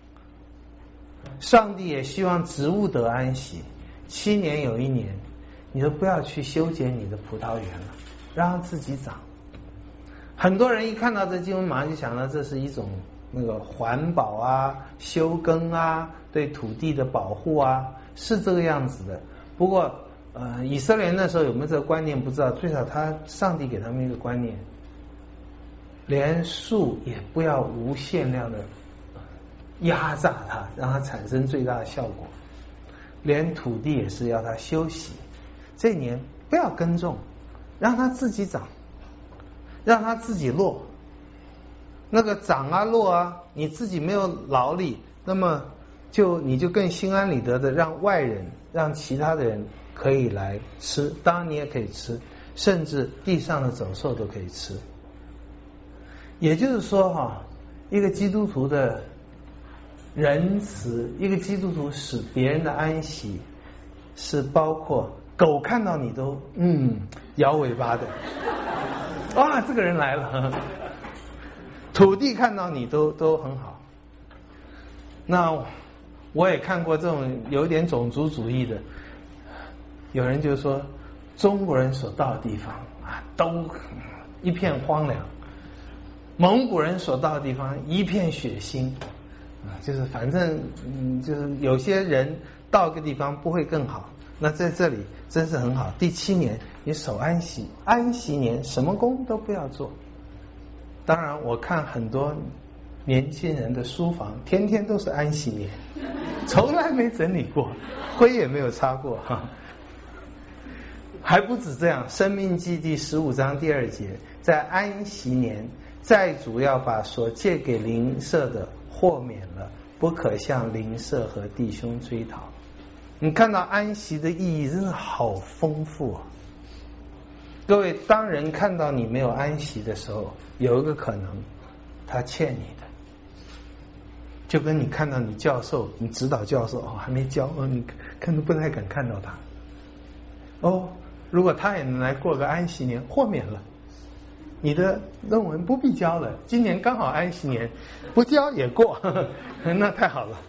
上帝也希望植物得安息。七年有一年，你都不要去修剪你的葡萄园了，让它自己长。很多人一看到这经文，马上就想到这是一种那个环保啊、休耕啊、对土地的保护啊，是这个样子的。不过呃，以色列人那时候有没有这个观念不知道，最少他上帝给他们一个观念，连树也不要无限量的压榨它，让它产生最大的效果。连土地也是要它休息，这一年不要耕种，让它自己长，让它自己落。那个长啊落啊，你自己没有劳力，那么就你就更心安理得的让外人、让其他的人可以来吃，当然你也可以吃，甚至地上的走兽都可以吃。也就是说哈，一个基督徒的仁慈，一个基督徒使别人的安息，是包括狗看到你都嗯摇尾巴的，哇，这个人来了。土地看到你都都很好。那我也看过这种有点种族主义的，有人就说中国人所到的地方啊都一片荒凉，蒙古人所到的地方一片血腥啊，就是反正嗯就是有些人到一个地方不会更好。那在这里真是很好。第七年你守安息，安息年什么工都不要做。当然我看很多年轻人的书房天天都是安息年，从来没整理过，灰也没有擦过哈。还不止这样，申命记第十五章第二节，在安息年，债主要把所借给邻舍的豁免了，不可向邻舍和弟兄追讨。你看到安息的意义真的好丰富啊！各位，当人看到你没有安息的时候，有一个可能他欠你的，就跟你看到你教授，你指导教授哦还没教哦，你看都不太敢看到他哦。如果他也能来过个安息年，豁免了，你的论文不必交了，今年刚好安息年，不交也过，呵呵，那太好了。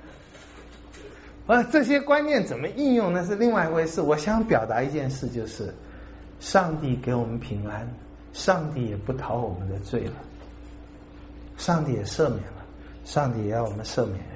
呃，这些观念怎么应用那是另外一回事。我想表达一件事，就是上帝给我们平安，上帝也不讨我们的罪了，上帝也赦免了，上帝也要我们赦免人。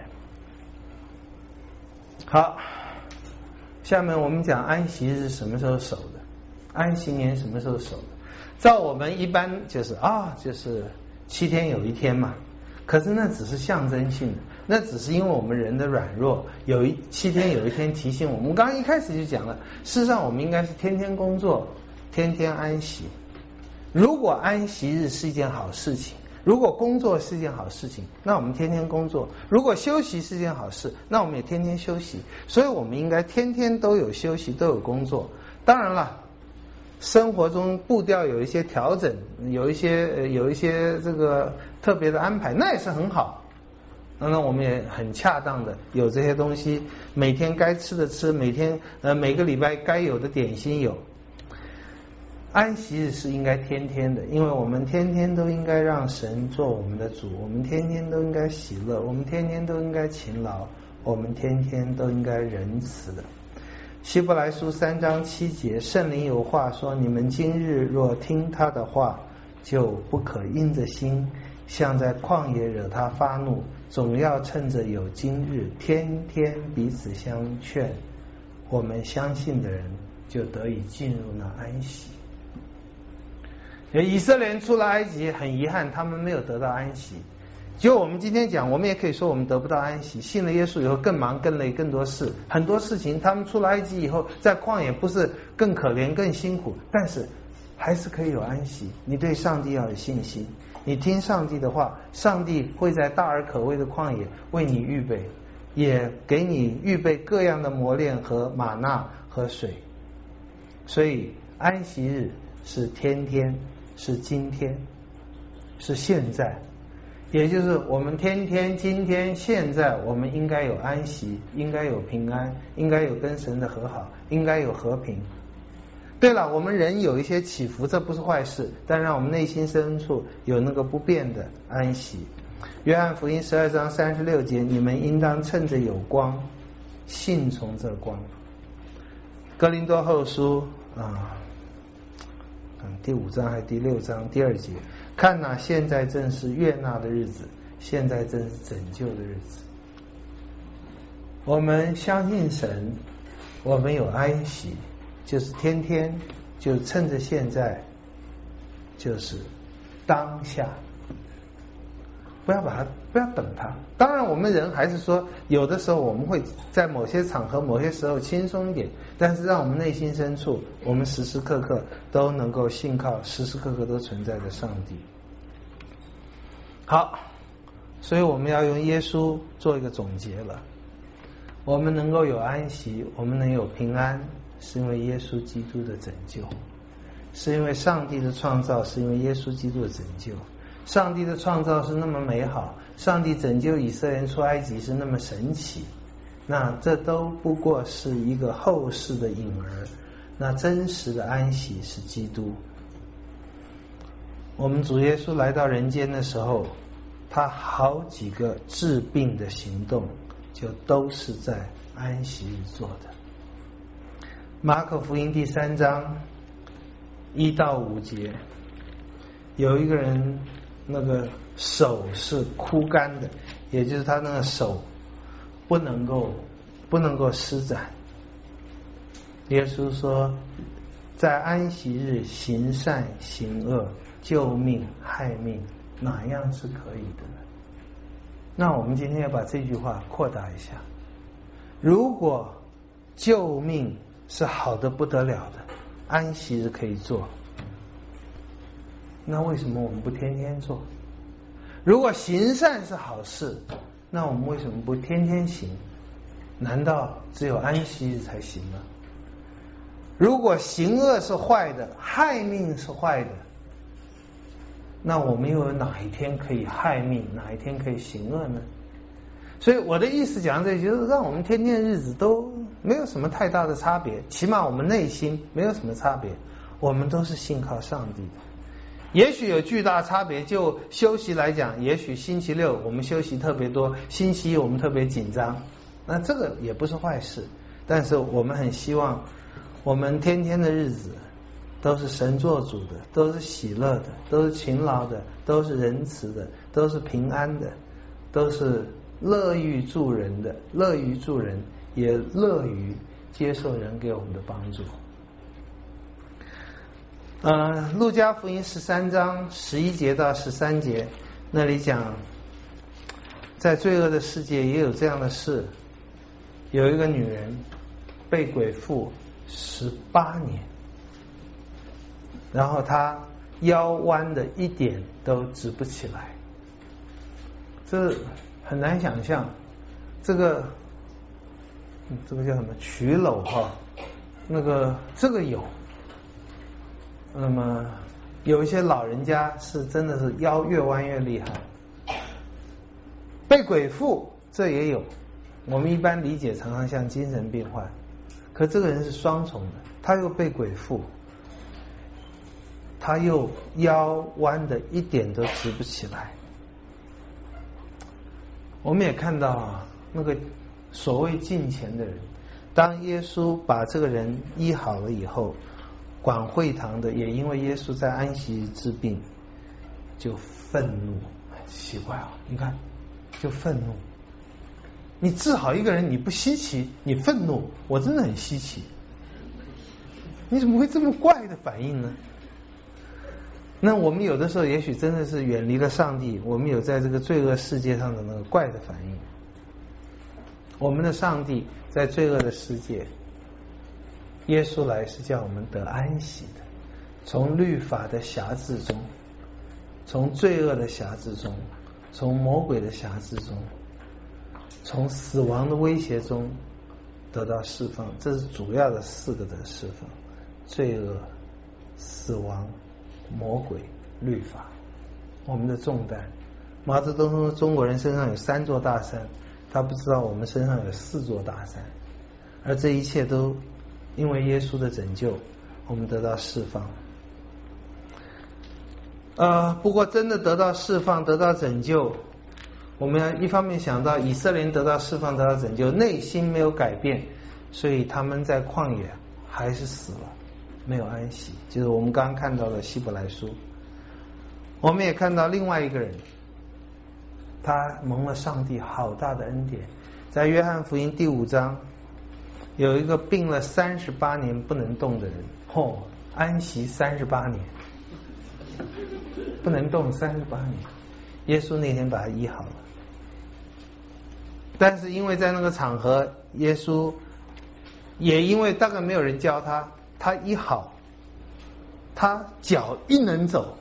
好，下面我们讲安息日什么时候守的，安息年什么时候守的。照我们一般就是啊，就是七天有一天嘛，可是那只是象征性的，那只是因为我们人的软弱，有一七天有一天提醒我们。我们刚刚一开始就讲了，事实上我们应该是天天工作，天天安息。如果安息日是一件好事情， 如果工作是一件好事情，那我们天天工作；如果休息是件好事，那我们也天天休息。所以我们应该天天都有休息，都有工作。当然了，生活中步调有一些调整，有一些有一些这个特别的安排，那也是很好。那我们也很恰当的有这些东西，每天该吃的吃，每天呃每个礼拜该有的点心有。安息日是应该天天的，因为我们天天都应该让神做我们的主，我们天天都应该喜乐，我们天天都应该勤劳，我们天天都应该仁慈的。希伯来书三章七节，圣灵有话说：你们今日若听他的话，就不可硬着心，像在旷野惹他发怒，总要趁着有今日，天天彼此相劝，我们相信的人就得以进入那安息。以色列人出了埃及，很遗憾他们没有得到安息。就我们今天讲，我们也可以说我们得不到安息。信了耶稣以后更忙更累更多事，很多事情他们出了埃及以后在旷野不是更可怜更辛苦，但是还是可以有安息。你对上帝要有信心，你听上帝的话，上帝会在大而可畏的旷野为你预备，也给你预备各样的磨练和玛纳和水。所以安息日是天天，是今天，是现在，也就是我们天天今天现在我们应该有安息，应该有平安，应该有跟神的和好，应该有和平。对了，我们人有一些起伏，这不是坏事，但让我们内心深处有那个不变的安息。约翰福音十二章三十六节，你们应当趁着有光信从这光。哥林多后书啊，第五章还是第六章第二节，看哪，现在正是悦纳的日子，现在正是拯救的日子。我们相信神，我们有安息，就是天天，就趁着现在，就是当下，不要把它，不要等它。当然我们人还是说有的时候我们会在某些场合某些时候轻松一点，但是让我们内心深处我们时时刻刻都能够信靠时时刻刻都存在的上帝。好，所以我们要用耶稣做一个总结了。我们能够有安息，我们能有平安，是因为耶稣基督的拯救，是因为上帝的创造，是因为耶稣基督的拯救。上帝的创造是那么美好，上帝拯救以色列人出埃及是那么神奇，那这都不过是一个后世的影儿，那真实的安息是基督。我们主耶稣来到人间的时候，他好几个治病的行动就都是在安息日做的。马可福音第三章一到五节，有一个人那个手是枯干的，也就是他那个手不能够不能够施展。耶稣说，在安息日行善行恶，救命害命，哪样是可以的呢？那我们今天要把这句话扩大一下，如果救命是好的不得了的，安息日可以做，那为什么我们不天天做？如果行善是好事，那我们为什么不天天行？难道只有安息日才行吗？如果行恶是坏的，害命是坏的，那我们又有哪一天可以害命，哪一天可以行恶呢？所以我的意思讲这就是让我们天天日子都没有什么太大的差别，起码我们内心没有什么差别，我们都是信靠上帝的。也许有巨大差别，就休息来讲，也许星期六我们休息特别多，星期一我们特别紧张，那这个也不是坏事。但是我们很希望我们天天的日子都是神做主的，都是喜乐的，都是勤劳的，都是仁慈的，都是平安的，都是乐于助人的，乐于助人，也乐于接受人给我们的帮助。呃，路加福音十三章十一节到十三节，那里讲，在罪恶的世界也有这样的事，有一个女人被鬼附十八年，然后她腰弯的一点都直不起来。这很难想象，这个这个叫什么曲篓哈，那个这个有。那么有一些老人家是真的是腰越弯越厉害，被鬼附这也有。我们一般理解常常像精神病患，可这个人是双重的，他又被鬼附，他又腰弯的一点都直不起来。我们也看到啊，那个所谓敬虔的人，当耶稣把这个人医好了以后，管会堂的也因为耶稣在安息日治病，就愤怒。奇怪啊，你看，就愤怒。你治好一个人你不稀奇，你愤怒，我真的很稀奇。你怎么会这么怪的反应呢？那我们有的时候也许真的是远离了上帝，我们有在这个罪恶世界上的那个怪的反应。我们的上帝在罪恶的世界，耶稣来是叫我们得安息的，从律法的辖制中，从罪恶的辖制中，从魔鬼的辖制中，从死亡的威胁中得到释放。这是主要的四个的释放：罪恶、死亡、魔鬼、律法。我们的重担，毛泽东说中国人身上有三座大山，他不知道我们身上有四座大山，而这一切都因为耶稣的拯救，我们得到释放。呃，不过真的得到释放，得到拯救，我们要一方面想到以色列人得到释放，得到拯救，内心没有改变，所以他们在旷野还是死了，没有安息，就是我们刚刚看到的希伯来书。我们也看到另外一个人，他蒙了上帝好大的恩典。在约翰福音第五章，有一个病了三十八年不能动的人，哦，安息三十八年，不能动三十八年，耶稣那天把他医好了。但是因为在那个场合，耶稣也因为大概没有人教他，他医好，他脚一能走，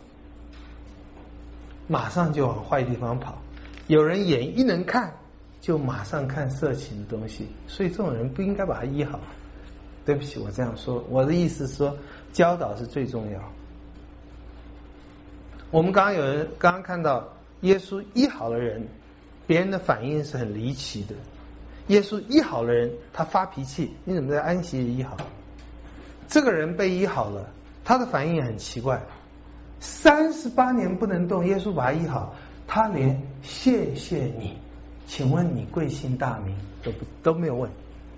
马上就往坏地方跑。有人眼一能看，就马上看色情的东西，所以这种人不应该把他医好。对不起，我这样说，我的意思是说，教导是最重要。我们刚刚有人刚刚看到耶稣医好了人，别人的反应是很离奇的。耶稣医好了人，他发脾气，你怎么在安息日医好？这个人被医好了，他的反应也很奇怪，三十八年不能动，耶稣把他医好，他连谢谢你，请问你贵姓大名都不都没有问。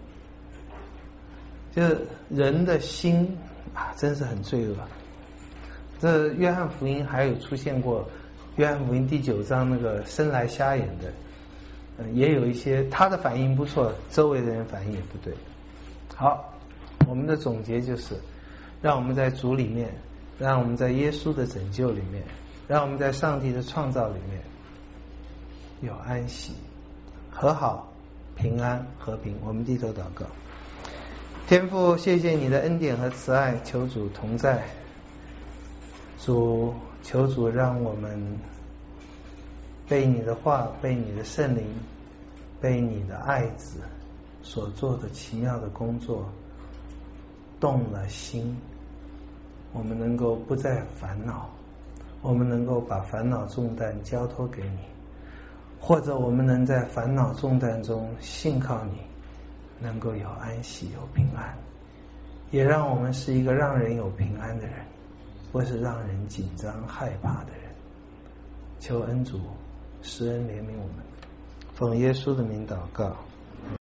就是人的心啊，真是很罪恶。这约翰福音还有出现过，约翰福音第九章那个生来瞎眼的，嗯，也有一些他的反应不错，周围的人反应也不对。好，我们的总结就是，让我们在主里面，让我们在耶稣的拯救里面，让我们在上帝的创造里面有安息、和好、平安、和平。我们低头祷告。天父，谢谢你的恩典和慈爱，求主同在。主，求主让我们被你的话，被你的圣灵，被你的爱子所做的奇妙的工作动了心，我们能够不再烦恼，我们能够把烦恼重担交托给你，或者我们能在烦恼重担中信靠你，能够有安息有平安，也让我们是一个让人有平安的人，不是让人紧张害怕的人。求恩主施恩怜悯我们，奉耶稣的名祷告。